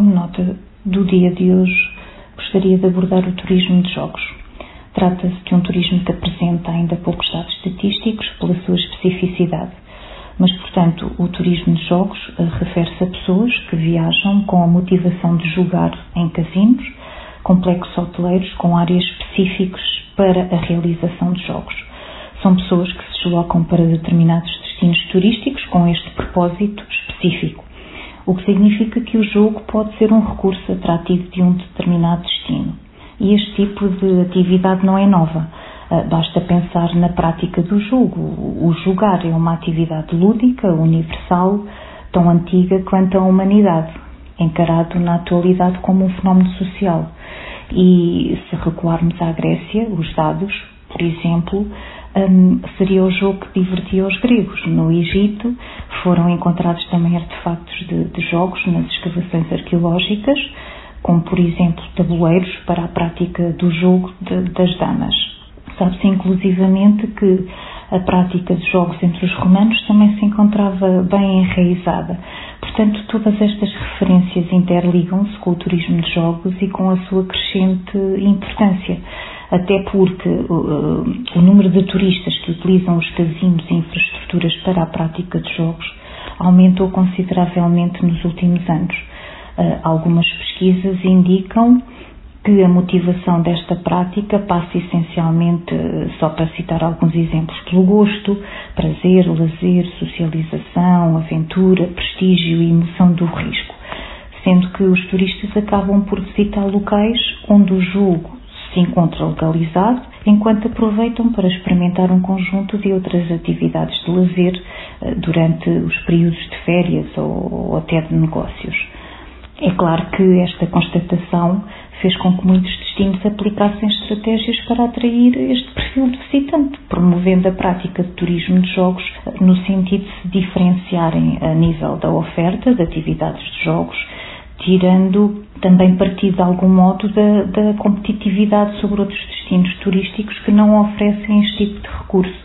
como nota do dia de hoje, gostaria de abordar o turismo de jogos. Trata-se de um turismo que apresenta ainda poucos dados estatísticos pela sua especificidade, mas, portanto, o turismo de jogos refere-se a pessoas que viajam com a motivação de jogar em casinos, complexos hoteleiros com áreas específicas para a realização de jogos. São pessoas que se deslocam para determinados destinos turísticos com este propósito específico, o que significa que o jogo pode ser um recurso atrativo de um determinado destino. E este tipo de atividade não é nova. Basta pensar na prática do jogo. O jogar é uma atividade lúdica, universal, tão antiga quanto a humanidade, encarado na atualidade como um fenómeno social. E se recuarmos à Grécia, os dados, por exemplo, seria o jogo que divertia os gregos. No Egito foram encontrados também artefactos de jogos nas escavações arqueológicas, como por exemplo tabuleiros para a prática do jogo das damas. Sabe-se inclusivamente que a prática de jogos entre os romanos também se encontrava bem enraizada. Portanto, todas estas referências interligam-se com o turismo de jogos e com a sua crescente importância, até porque o número de turistas que utilizam os casinos e infraestruturas para a prática de jogos aumentou consideravelmente nos últimos anos. Algumas pesquisas indicam que a motivação desta prática passa essencialmente, só para citar alguns exemplos, pelo gosto, prazer, lazer, socialização, aventura, prestígio e emoção do risco, sendo que os turistas acabam por visitar locais onde o jogo se encontra legalizado, enquanto aproveitam para experimentar um conjunto de outras atividades de lazer durante os períodos de férias ou até de negócios. É claro que esta constatação fez com que muitos destinos aplicassem estratégias para atrair este perfil de visitante, promovendo a prática de turismo de jogos no sentido de se diferenciarem a nível da oferta de atividades de jogos, tirando também partido de algum modo da competitividade sobre outros destinos turísticos que não oferecem este tipo de recurso.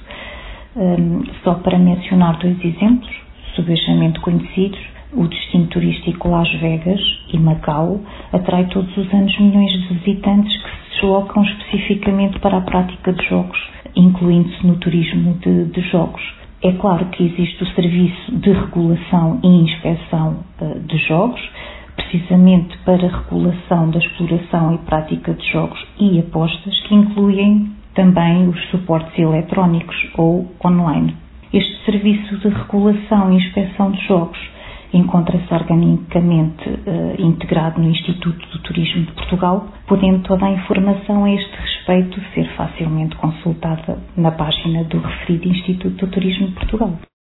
Só para mencionar dois exemplos, subejamente conhecidos, o destino turístico Las Vegas e Macau atrai todos os anos milhões de visitantes que se deslocam especificamente para a prática de jogos, incluindo-se no turismo de jogos. É claro que existe o serviço de regulação e inspeção de jogos, precisamente para a regulação da exploração e prática de jogos e apostas, que incluem também os suportes eletrónicos ou online. Este serviço de regulação e inspeção de jogos encontra-se organicamente integrado no Instituto do Turismo de Portugal, podendo toda a informação a este respeito ser facilmente consultada na página do referido Instituto do Turismo de Portugal.